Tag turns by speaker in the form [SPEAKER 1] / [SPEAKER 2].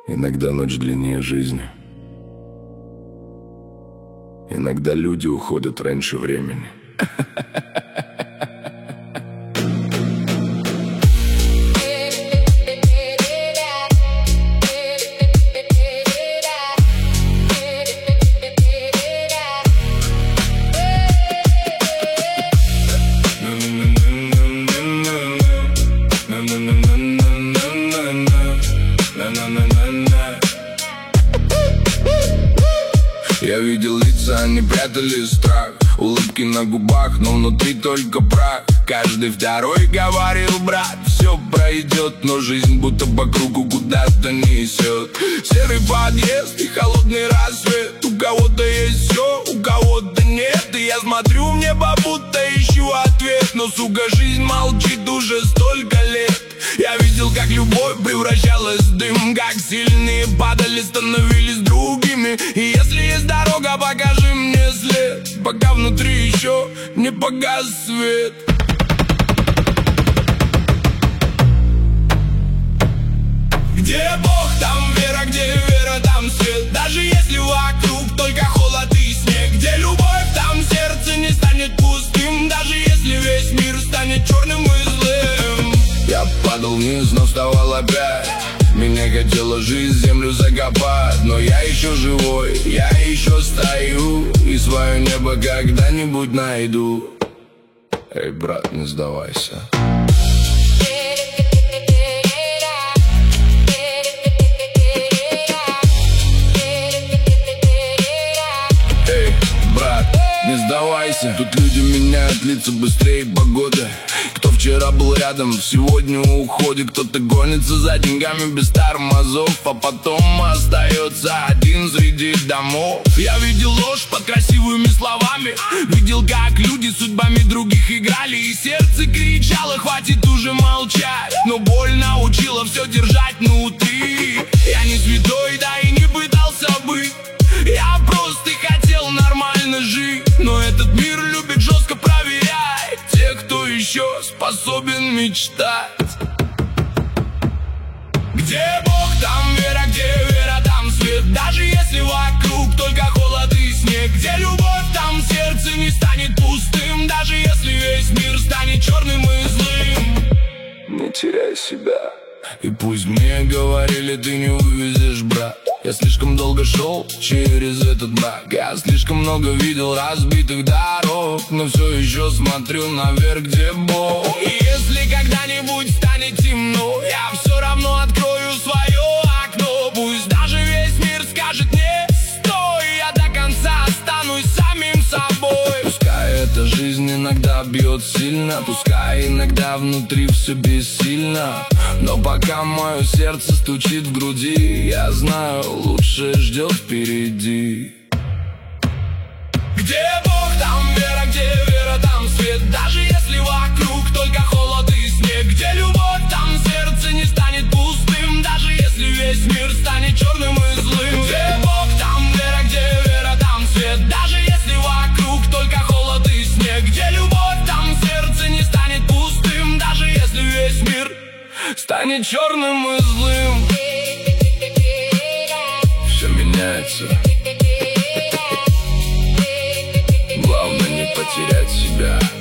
[SPEAKER 1] Иногда ночь длиннее жизни. Иногда люди уходят раньше времени. Я видел лица, они прятали страх, улыбки на губах, но внутри только прах. Каждый второй говорил: брат, все пройдет, но жизнь будто по кругу куда-то несет. Серый подъезд и холодный рассвет. У кого-то есть все, у кого-то нет. И я смотрю в небо, будто ищу ответ. Но, сука, жизнь молчит уже столько лет. Я видел, как любовь превращалась в дым, как сильные падали, становились другими. И если есть дорога, покажи мне след, пока внутри еще не погас свет. Где Бог, там вера, где вера, там свет. Даже если вокруг только холод и снег. Где любовь, там сердце не станет пустым. Даже если весь мир станет черным и злым. Я падал вниз, но вставал опять. Меня хотела жизнь землю закопать. Но я еще живой, я еще стою. И свое небо когда-нибудь найду. Эй, брат, не сдавайся. Не сдавайся, тут люди меняют лица быстрее погоды. Кто вчера был рядом, сегодня уходит. Кто-то гонится за деньгами без тормозов, а потом остается один среди домов. Я видел ложь под красивыми словами. Видел, как люди судьбами других играли. И сердце кричало: хватит уже молчать. Но боль научила все держать внутри. Я не святой, да и не пытался быть. Я просто хотел нормально жить. Но этот мир любит жестко проверять тех, кто еще способен мечтать. Где Бог, там вера, где вера, там свет. Даже если вокруг только холод и снег. Где любовь, там сердце не станет пустым. Даже если весь мир станет черным и злым. Не теряй себя. И пусть мне говорили: ты не вывезешь, брат. Я слишком долго шел через этот мрак. Я слишком много видел разбитых дорог. Но все еще смотрю наверх, где Бог. И если когда-нибудь станет темно, я все равно открою свое окно. Пусть даже весь мир скажет: не стой, я до конца останусь самим собой. Пускай эта жизнь иногда бьет сильно, пускай иногда внутри все бессильно, но пока мое сердце стучит в груди, я знаю, лучшее ждет впереди. Где Бог, там вера, где вера, там свет. Даже если вокруг только холод и снег. Где любовь, там сердце не станет пустым. Даже если весь мир станет черным и злым. Где Бог, там вера, где вера, там свет. Даже если вокруг только холод и снег. Где любовь, там сердце не станет пустым. Даже если весь мир станет черным и злым. Все меняется. Главное не потерять себя.